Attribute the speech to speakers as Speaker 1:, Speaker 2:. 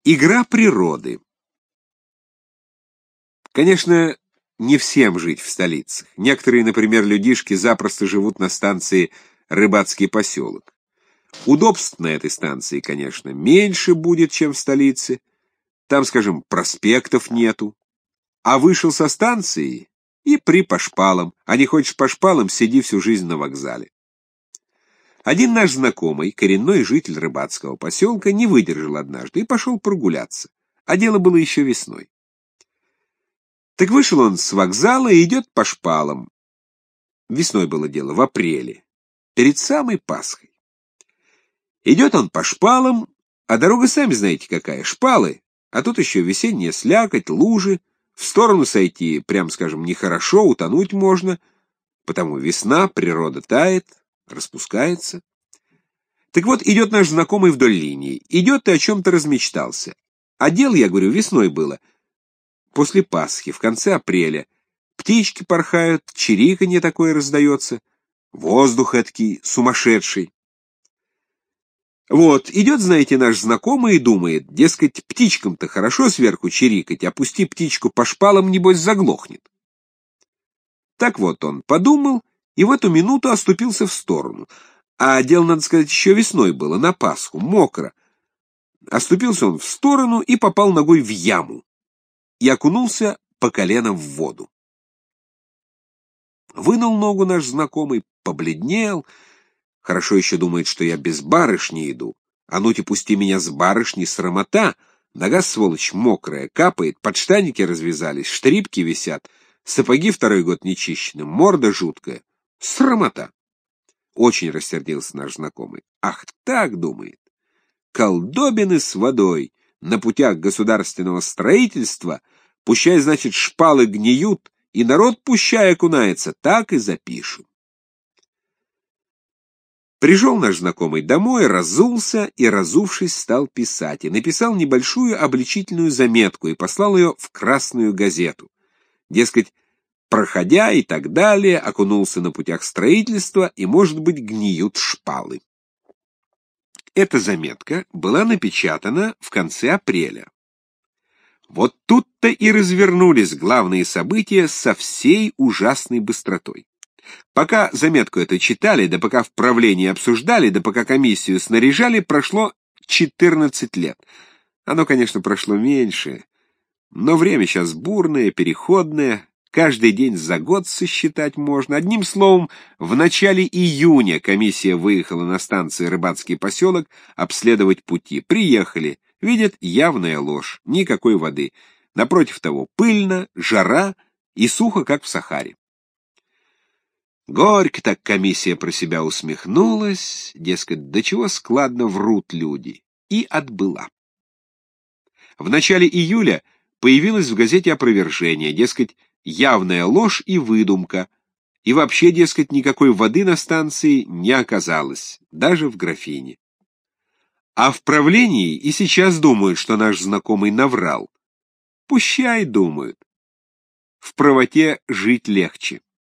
Speaker 1: Игра природы. Конечно, не всем жить в столицах. Некоторые, например, людишки запросто живут на станции Рыбацкий поселок. Удобств на этой станции, конечно, меньше будет, чем в столице. Там, скажем, проспектов нету. А вышел со станции и по шпалам. А не хочешь по шпалам — сиди всю жизнь на вокзале. Один наш знакомый, коренной житель Рыбацкого поселка, не выдержал однажды и пошел прогуляться. А дело было еще весной. Так вышел он с вокзала и идет по шпалам. Весной было дело, в апреле, перед самой Пасхой. Идет он по шпалам, а дорога, сами знаете какая, шпалы, а тут еще весенняя слякоть, лужи. В сторону сойти, прям скажем, нехорошо, утонуть можно, потому весна, природа тает, распускается. Так вот, идет наш знакомый вдоль линии, идет и о чем-то размечтался. А дело, я говорю, весной было, после Пасхи, в конце апреля. Птички порхают, чириканье такое раздается, воздух эдакий сумасшедший. Вот, идет, знаете, наш знакомый и думает, дескать, птичкам-то хорошо сверху чирикать, а пусти птичку по шпалам, небось, заглохнет. Так вот он подумал и в эту минуту оступился в сторону. А дело, надо сказать, еще весной было, на Пасху, мокро. Оступился он в сторону и попал ногой в яму. И окунулся по колено в воду. Вынул ногу наш знакомый, побледнел. Хорошо еще думает, что я без барышни иду. А ну-те, пусти меня с барышней, срамота. Нога, сволочь, мокрая, капает, подштанники развязались, штрипки висят, сапоги второй год не чищены, морда жуткая. Срамота. Очень рассердился наш знакомый. Ах так, думает, колдобины с водой на путях государственного строительства, пущай, значит, шпалы гниют, и народ пущай окунается, так и запишем. Пришел наш знакомый домой, разулся и, разувшись, стал писать. И написал небольшую обличительную заметку и послал ее в Красную газету. Дескать, проходя и так далее, окунулся на путях строительства, и, может быть, гниют шпалы. Эта заметка была напечатана в конце апреля. Вот тут-то и развернулись главные события со всей ужасной быстротой. Пока заметку эту читали, да пока в правлении обсуждали, да пока комиссию снаряжали, прошло 14 лет. Оно, конечно, прошло меньше, но время сейчас бурное, переходное, каждый день за год сосчитать можно. Одним словом, в начале июня комиссия выехала на станции Рыбацкий поселок обследовать пути. Приехали, видят, явная ложь, никакой воды. Напротив того, пыльно, жара и сухо, как в Сахаре. Горько так комиссия про себя усмехнулась, дескать, до чего складно врут люди, и отбыла. В начале июля появилось в газете опровержение, дескать, явная ложь и выдумка, и вообще, дескать, никакой воды на станции не оказалось, даже в графине. А в правлении и сейчас думают, что наш знакомый наврал. Пущай думают. В правоте жить легче.